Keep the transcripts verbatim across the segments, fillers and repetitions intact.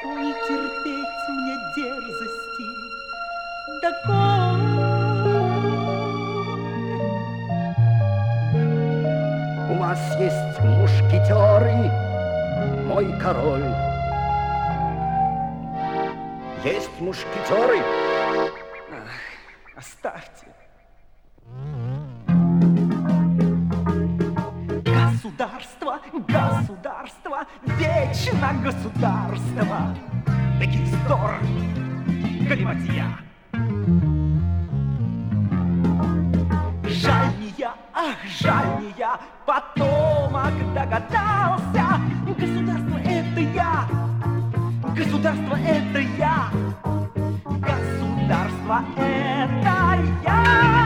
Ой, терпеть мне дерзости доколе. У нас есть мушкетеры, мой король. Есть мушкетеры. Ах, оставьте. Государство, государство, вечно государство. Такие вздор, галиматья. Жаль не я, ах, жаль не я, потомок догадался. Государство — это я, государство — это я, государство — это я.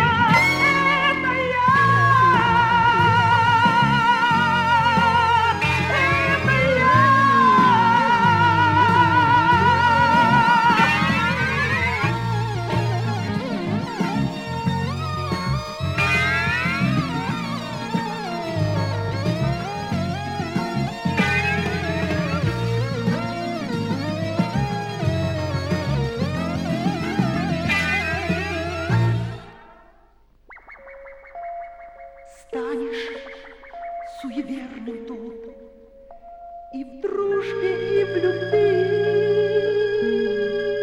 Станешь суеверным тут и в дружбе, и в любви.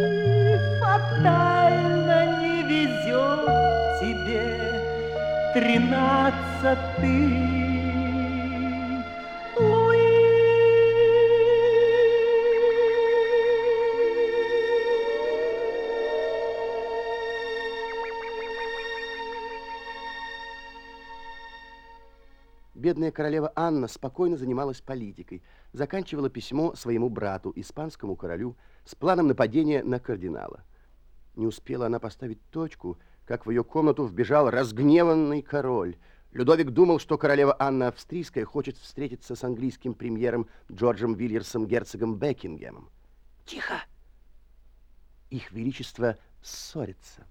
Фатально не везет тебе тринадцатый Луи. Бедная королева Анна спокойно занималась политикой, заканчивала письмо своему брату, испанскому королю, с планом нападения на кардинала. Не успела она поставить точку, как в ее комнату вбежал разгневанный король. Людовик думал, что королева Анна Австрийская хочет встретиться с английским премьером Джорджем Вильерсом, герцогом Бекингемом. Тихо! Их величество ссорится.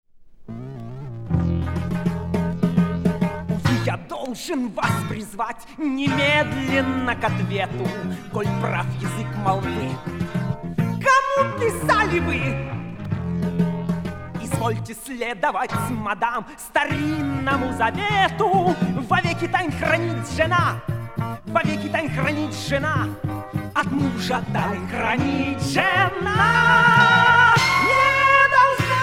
Я должен вас призвать немедленно к ответу, коль прав язык молвы. Кому писали вы? Извольте следовать, мадам, старинному завету. Вовеки тайн хранит жена, вовеки тайн хранит жена, от мужа тайн хранит жена. Не должна.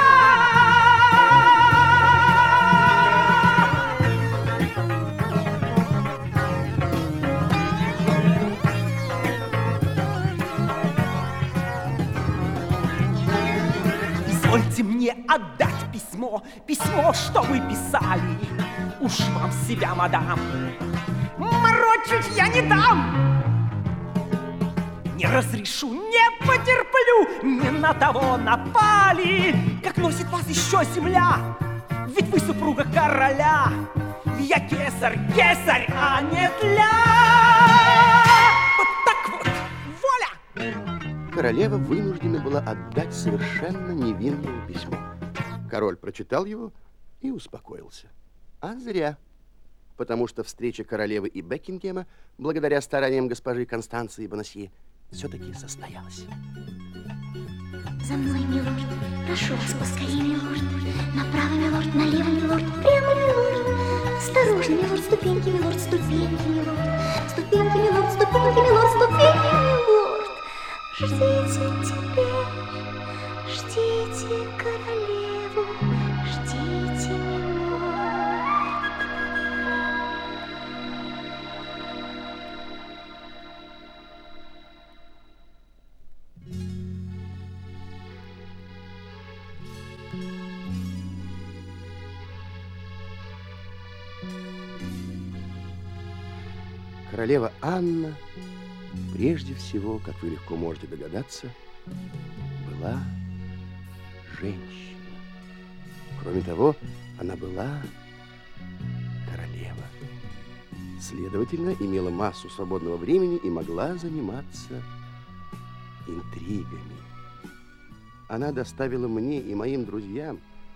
Позвольте мне отдать письмо, письмо, что вы писали. Уж вам себя, мадам, морочить я не дам. Не разрешу, не потерплю, не на того напали. Как носит вас еще земля, ведь вы супруга короля. Я кесарь, кесарь, а не тля. Вот так вот, воля! Королева вынуждена была отдать совершенно невинное письмо. Король прочитал его и успокоился. А зря. Потому что встреча королевы и Бекингема, благодаря стараниям госпожи Констанции Бонасье, все-таки состоялась. За мной, милорд. Прошу вас, поскорее, милорд. Направо, милорд, налево, милорд. Прямо, милорд. Осторожно, милорд, ступеньки, милорд, ступеньки, милорд. Ступеньки, милорд, ступеньки, милорд, ступеньки, милорд. Ждите теперь, ждите королеву, ждите милорд. Королева Анна, прежде всего, как вы легко можете догадаться, была женщина. Кроме того, она была королева. Следовательно, имела массу свободного времени и могла заниматься интригами. Она доставила мне и моим друзьям